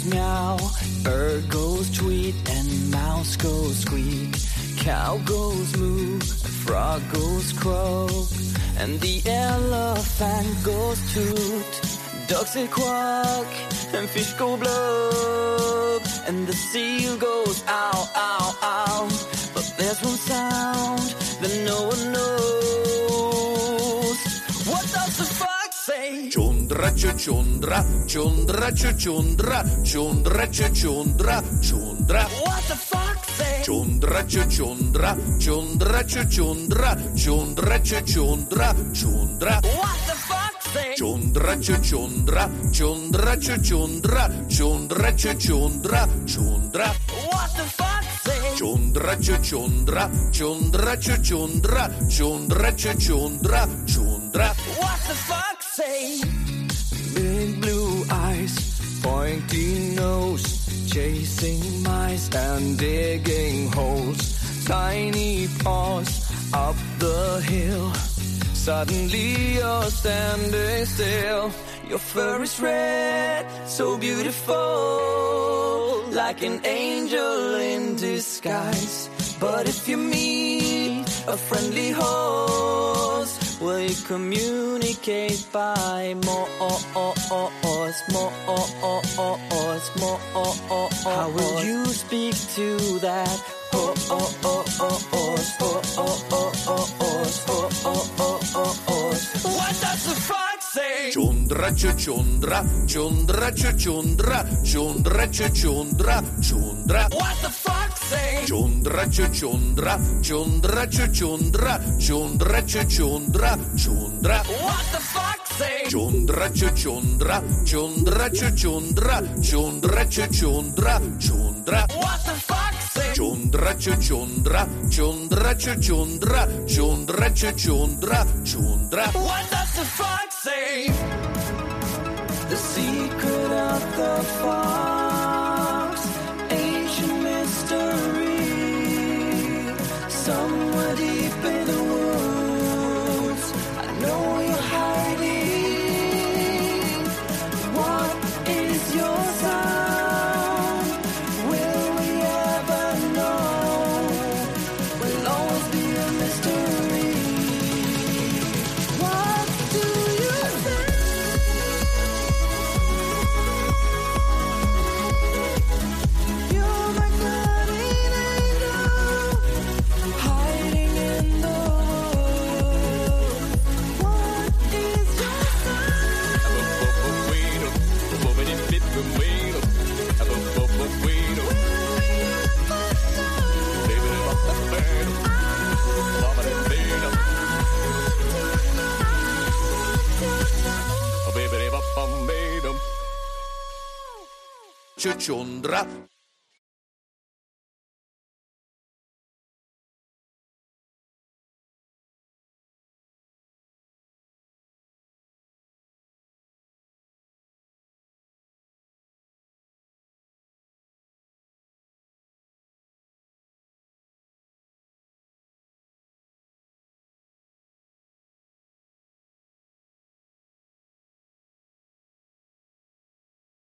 meow, bird goes tweet, and mouse goes squeak. Cow goes moo, frog goes croak, and the elephant goes toot. Ducks say quack, and fish go blub, and the seal goes ow, ow, ow. But there's one sound that no one knows. What does the fox say? Ciondra, ciondra, ciondra, ciondra, ciondra, ciondra, ciondra. What the fox say? Ciondra, ciondra, ciondra, ciondra, ciondra, ciondra, ciondra. What the fox say? Ciondra, ciondra, ciondra, ciondra, ciondra, ciondra, ciondra. What the fox say? Ciondra, ciondra, ciondra, ciondra, ciondra, ciondra, ciondra. What the fox say? Big blue eyes, pointy nose, chasing mice and digging holes. Tiny paws up the hill. Suddenly you're standing still. Your fur is red, so beautiful, like an angel in disguise. But if you meet a friendly host, will you communicate by Morse? How will you speak to that horse? What does the fox say? Ciondra, ciondra, ciondra, ciondra, ciondra, ciondra, ciondra. What the fox say? Ciondra, ciondra, ciondra, ciondra, ciondra, ciondra, ciondra. What the fox say? Ciondra, ciondra, ciondra, ciondra, ciondra, ciondra, ciondra. What the fox say? Ciondra, ciondra, ciondra, ciondra, ciondra, ciondra, ciondra. What does the fox say? The secret of the fox, ancient mystery, somewhere deep in the woods. I know you're hiding. What is your sound? Will we ever know? Will always be a mystery. What do you say? You're my guardian angel, hiding in the woods. What is your Ciondra.